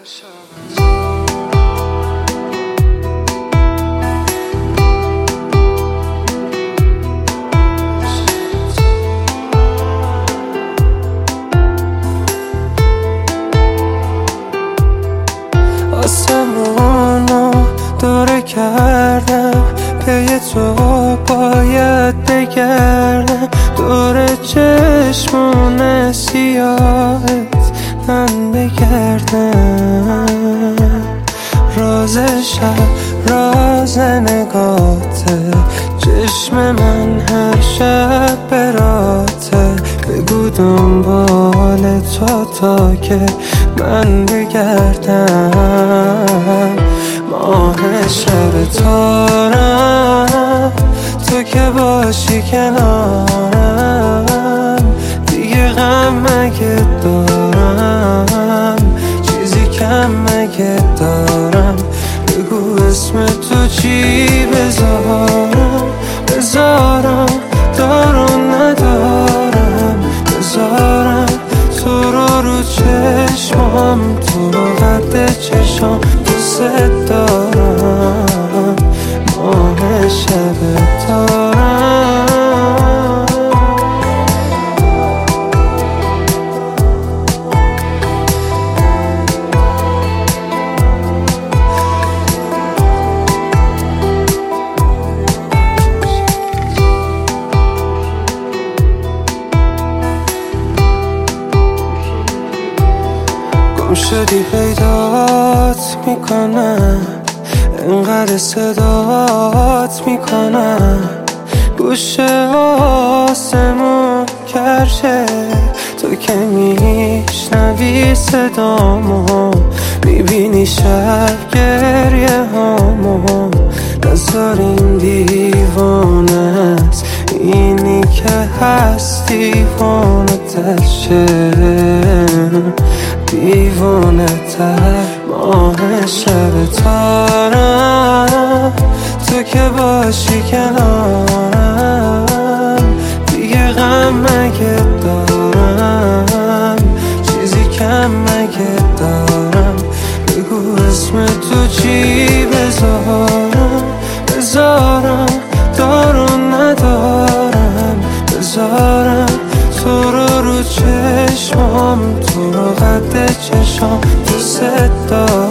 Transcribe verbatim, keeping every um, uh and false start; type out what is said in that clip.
آسمونو دوره کردم، پی تو باید بگردم، دور چشمون سیاهت من بگردم. راز شب راز نگاته، چشم من هر شب براته، بگو دنبال تو تا که من بگردم. ماه شب تارم، تو که باشی کنارم، دیگه غم مگه دارم، چیزی کم مگه دارم، بگو اسم تو چی بذارم، بذارم دارم ندارم، بذارم تو رو رو چشمام، تو رو قد چشم دوست دارم. ماه شب تارم، گم شدی پیدات میکنم، انقدر صدات میکنم، گوشه آسمون کرشه، تو که میشنوی صدامو، میبینی شب گریه هامو، نذار این دیوانه است، اینی که هست دیوانه تشه، دیوانه تر. ماه شب تارم، تو که باشی کنارم، دیگه غم مگه دارم، چیزی کم مگه دارم، بگو اسم تو چی بذارم، بذارم دارم ندارم، بذارم تو رو رو چشمام، تو رو قد چشم دوست دارم.